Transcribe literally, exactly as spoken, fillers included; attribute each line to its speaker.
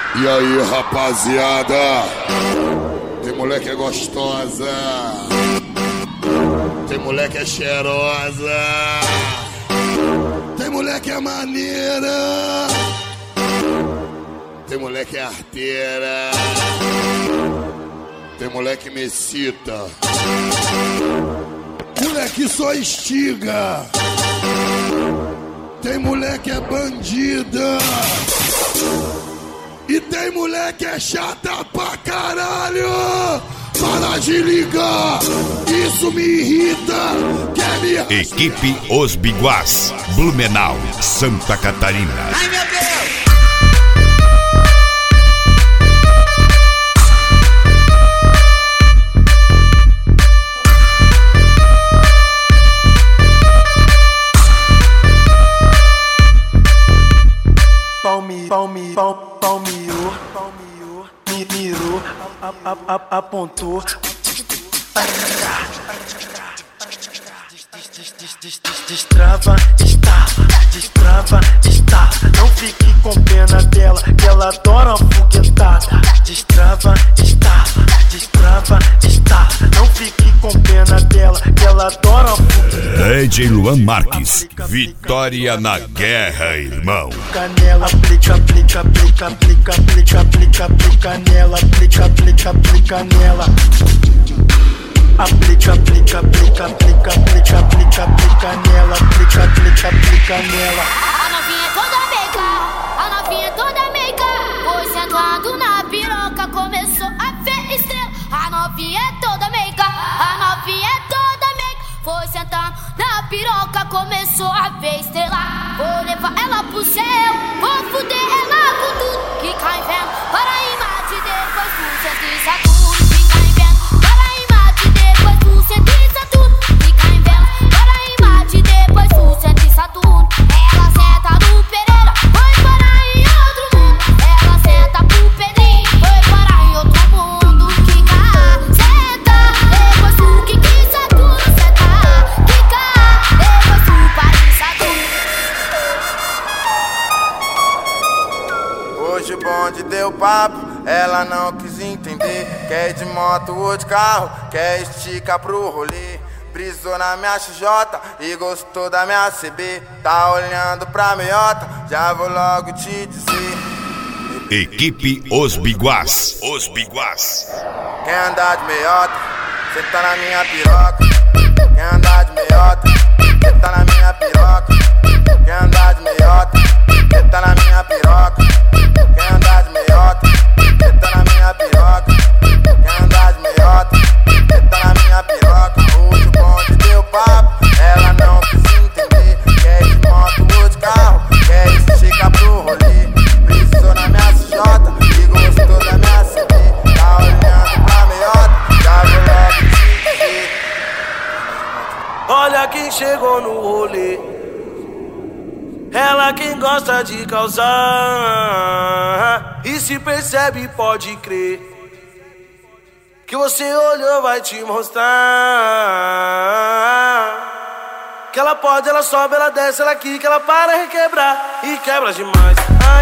Speaker 1: E aí, rapaziada? Tem mulher que é gostosa, tem mulher que é cheirosa, tem mulher que é maneira, tem mulher que é arteira, tem mulher que me excita, mulher que só estiga, tem mulher que é bandida, e tem mulher que é chata pra caralho. Para de ligar, isso me irrita. Quer me...
Speaker 2: Equipe Os Biguás, Blumenau, Santa Catarina.
Speaker 3: Ai, meu Deus!
Speaker 4: Palmi, palmi, pal, palmiu, palmiu, mi, mirou, a, a, a, apontou. Destrava, estava, destrava, estava. Não fique com pena dela, que ela adora uma foguetada. Destrava, estava, destrava, estava. Não fique com pena dela, que ela adora uma foguetada.
Speaker 2: D J Luan Marques, vitória na guerra, irmão.
Speaker 4: Canela, aplica, aplica, aplica, aplica, aplica, aplica, aplica nela, aplica, aplica, aplica nela. Aplica, aplica, aplica, aplica, aplica, aplica, aplica nela, aplica, aplica, aplica nela.
Speaker 5: A novinha é toda meiga, a novinha é toda meiga. Foi sentando na piroca, começou a ver estrela. A novinha é toda meiga, a novinha é toda meiga. Foi sentando na piroca, começou a ver estrela. Vou levar ela pro céu, vou fuder ela com tudo que cai vendo. Para aí, mate, depois tu sente Saturno.
Speaker 6: Hoje o bonde deu papo, ela não quis entender. Quer ir de moto ou de carro, quer esticar pro rolê. Brisou na minha X J e gostou da minha C B. Tá olhando pra meiota, já vou logo te dizer.
Speaker 2: Equipe Os Biguás, Os Biguás.
Speaker 6: Quer andar de meiota, cê tá na minha piroca. Quer andar de meiota, cê tá na minha piroca. Quer andar de meiota, cê tá na minha piroca. Quer andar de meiota, cê tá na minha piroca. Quer andar de meiota, cê tá na minha piroca. Hoje o bonde deu papo, ela não quis entender. Quer ir de moto ou de carro, quer esticar pro rolê. Precisou na minha C J e gostou da minha C B. Tá olhando pra meiota, já vou logo te dizer.
Speaker 4: Olha quem chegou no rolê. Ela quem gosta de causar e se percebe, pode crer. Que você olhou, vai te mostrar. Que ela pode, ela sobe, ela desce, ela quica, ela para requebrar e quebra demais.